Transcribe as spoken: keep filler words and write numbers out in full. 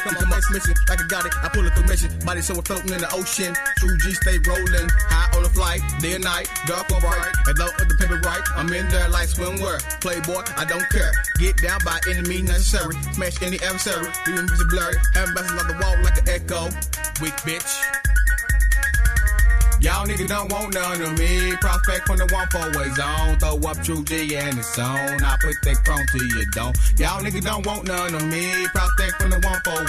Come on, man, missing like I got it. I pull a commission. Body so we're floating in the ocean. True G stay rolling. High on the flight. Day and night. Dark or bright. As long as the paper right. I'm in there like swimwear. Playboy, I don't care. Get down by any means necessary. Smash any adversary. Even if it's blurry. Having bouncing on the wall like an echo. Weak bitch. Y'all niggas don't want none of me. Prospect from the one four way zone. Throw up True G and it's on. I put that chrome to your dome. Y'all niggas don't want none of me. Prospect from the one four way.